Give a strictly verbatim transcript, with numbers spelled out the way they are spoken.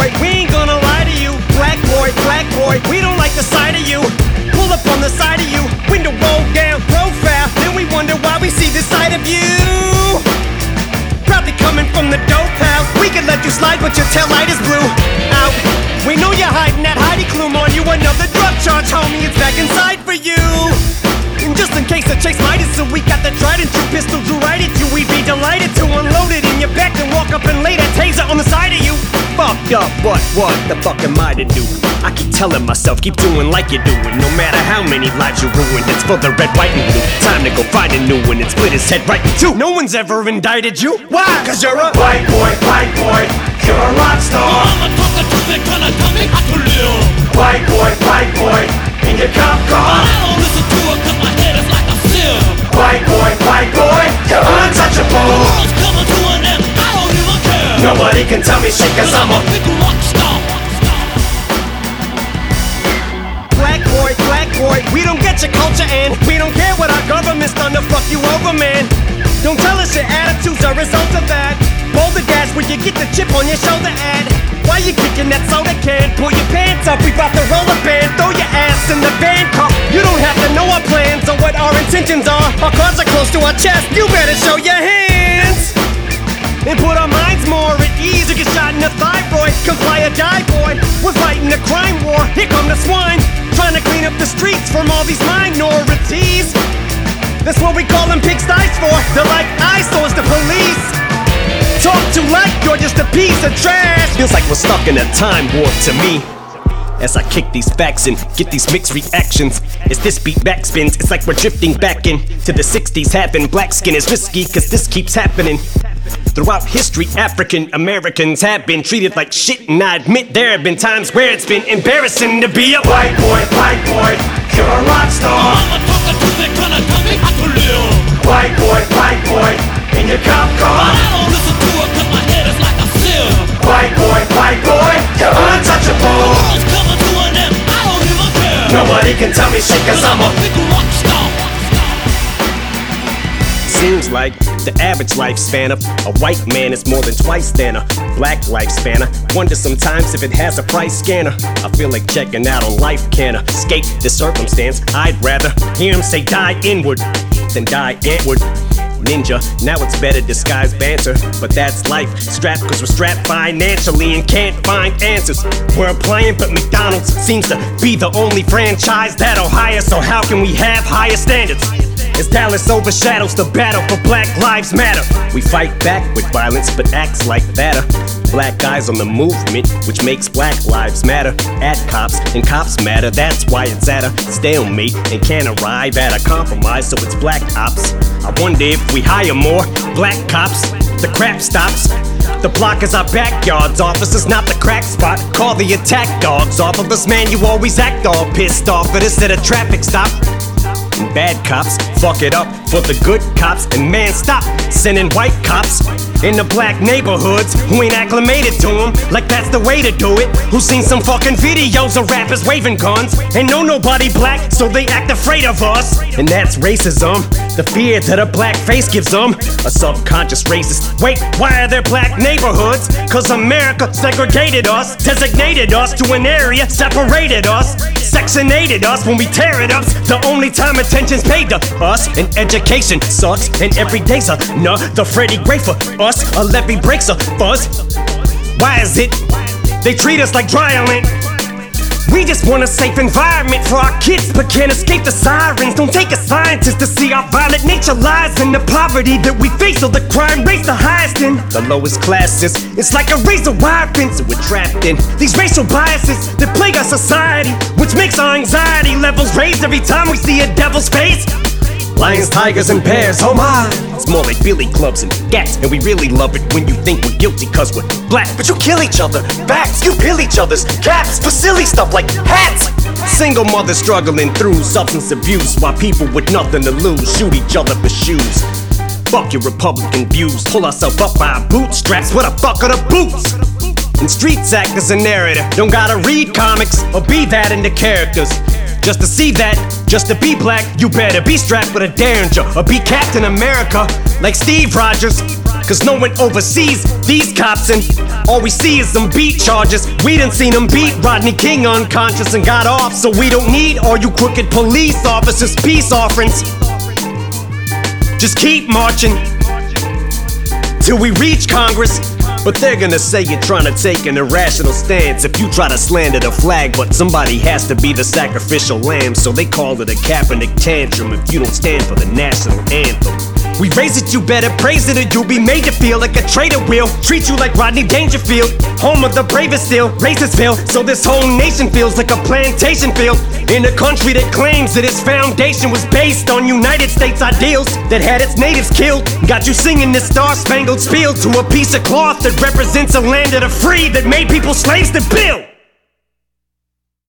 boy, we ain't gonna lie to you. Black boy, black boy, we don't like the sight of you. Pull up on the side of you, window roll down, profile. Then we wonder why we see this side of you. Probably coming from the dope house. We could let you slide, but your tail light is blue. Out. We know you're hiding that Heidi Klum on you. Another drug charge, homie, it's back inside for you. And just in case the chase might us, so we got the trident, two pistols to right at you. We'd be delighted to unload it in your back and walk up and lay that taser on the side of you. Fucked up, what, what the fuck am I to do? I keep telling myself, keep doing like you're doing. No matter how many lives you ruined, it's for the red, white, and blue. Time to go find a new one and split his head right in two. No one's ever indicted you. Why? Cause you're a white boy, white boy. You're a rock star. I'm a talker to the kind of dummy I could live. White boy, white boy, in your cop car. I don't listen to it cause my head is like a sieve. White boy, white boy, you're untouchable. The world's coming to an end, I don't even care. Nobody can tell me shit cause I'm a big rock star. black boy, black boy, we don't get your culture and we don't care what our government's done to fuck you over, man. Don't tell us your attitude's a result of that. Boulder dash where you get the chip on your shoulder ad. Why you kicking that soda can? Pull your pants up, we bout to roll a band. Throw your ass in the van car. You don't have to know our plans or what our intentions are. Our cards are close to our chest, you better show your hands. And put our minds more at ease. You get shot in the thyroid, comply or die, boy. We're fighting the crime war, here come the swine. Trying to clean up the streets from all these minorities. That's what we call them pigsties for. They're like eyesores to police. Talk to like you're just a piece of trash. Feels like we're stuck in a time warp to me. As I kick these facts and get these mixed reactions. As this beat backspins, it's like we're drifting back in to the sixties. Having black skin is risky, cause this keeps happening. Throughout history, African Americans have been treated like shit, and I admit there have been times where it's been embarrassing to be a white boy, white boy, you're a rock star. I'm a talker to the kind of dummy I could live. White boy, white boy, in your cop car. I don't listen to it cause my head is like a sieve. White boy, white boy, you're untouchable. The world's coming to an end, I don't even care. Nobody can tell me shit cause I'm a big rock star. Seems like the average lifespan of a white man is more than twice than a black lifespan. I wonder sometimes if it has a price scanner. I feel like checking out on life, can I escape this circumstance? I'd rather hear him say die inward than die antward. Ninja, now it's better disguised banter, but that's life. Strapped cause we're strapped financially and can't find answers. We're applying, but McDonald's seems to be the only franchise that'll hire. So how can we have higher standards? As Dallas overshadows the battle for Black Lives Matter. We fight back with violence, but acts like that are black guys on the movement, which makes Black Lives Matter. At cops, and cops matter, that's why it's at a stalemate and can't arrive at a compromise, so it's black ops. I wonder if we hire more black cops, the crap stops. The block is our backyards, officers, not the crack spot. Call the attack dogs off of us, man, you always act all pissed off at us at a traffic stop. And bad cops fuck it up for the good cops. And man, stop sending white cops in the black neighborhoods who ain't acclimated to them like that's the way to do it. Who seen some fucking videos of rappers waving guns and know nobody black, so they act afraid of us. And that's racism, the fear that a black face gives them. A subconscious racist. Wait, why are there black neighborhoods? Cause America segregated us, designated us to an area, separated us, sectionated us when we tear it up. The only time attention's paid to us, and education sucks, and every day's a the Freddie Gray for us. A levee breaks a fuzz. Why is it they treat us like dry island? We just want a safe environment for our kids, but can't escape the sirens. Don't take a scientist to see our violent nature lies in the poverty that we face, so the crime rates the highest in the lowest classes. It's like a razor wire fence that we're trapped in. These racial biases that plague our society, which makes our anxiety levels raise every time we see a devil's face. Lions, tigers, and bears, oh my. It's more like billy clubs and gats, and we really love it when you think we're guilty cause we're black. But you kill each other, facts, you peel each other's caps for silly stuff like hats. Single mothers struggling through substance abuse, while people with nothing to lose shoot each other for shoes. Fuck your Republican views, pull ourselves up by our bootstraps, what the fuck are the boots? And streets act as a narrator, don't gotta read comics or be that into characters. Just to see that, just to be black, you better be strapped with a Derringer or be Captain America like Steve Rogers. cause no one oversees these cops, and all we see is them beat charges. We done seen them beat Rodney King unconscious and got off, so we don't need all you crooked police officers' peace offerings. Just keep marching till we reach Congress. But they're gonna say you're trying to take an irrational stance if you try to slander the flag, but somebody has to be the sacrificial lamb, so they call it a Kaepernick tantrum if you don't stand for the national anthem. We raise it, you better praise it, or you'll be made to feel like a traitor will. Treat you like Rodney Dangerfield, home of the bravest still, Racersville. So this whole nation feels like a plantation field in a country that claims that its foundation was based on United States ideals that had its natives killed. Got you singing this star-spangled spiel to a piece of cloth that represents a land of the free that made people slaves to build.